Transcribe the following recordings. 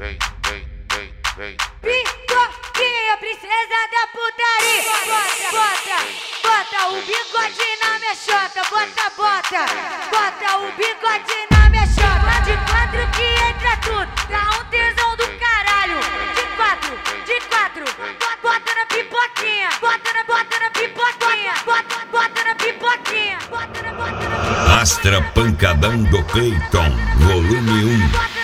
Pipoquinha, princesa da putaria. Bota o bigode na minha chota. Bota o bigode na minha chota. De quatro que entra tudo, dá um tesão do caralho. De quatro, bota na pipoquinha. Bota na pipoquinha. Bota na pipoquinha. Astra Pancadão do Cleiton, volume 1.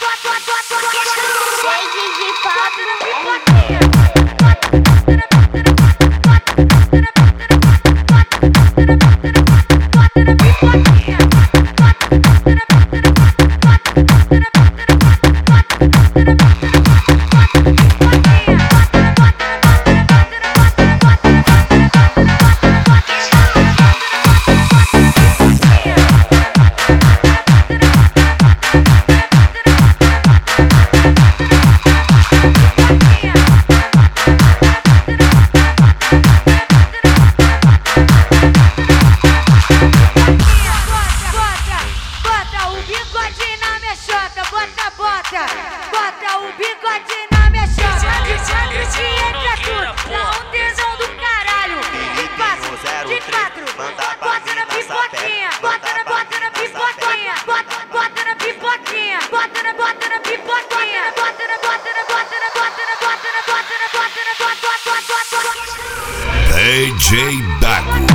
Bota o bigode na minha chota. De quatro que entra tudo, dá um tesão do caralho. De quatro, bota na pipoquinha. Bota na pipoquinha. Bota na pipoquinha. Bota na pipoquinha. DJ Dago.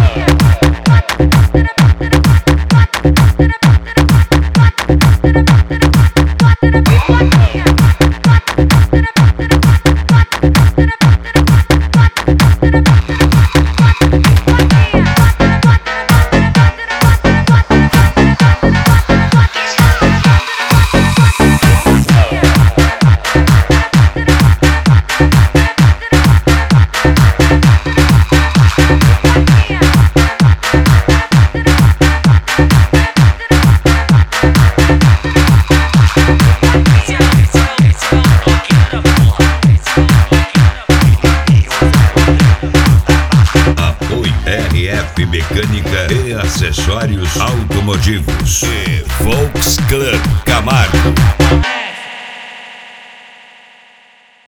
RF Mecânica e Acessórios Automotivos e Volks Club Camargo.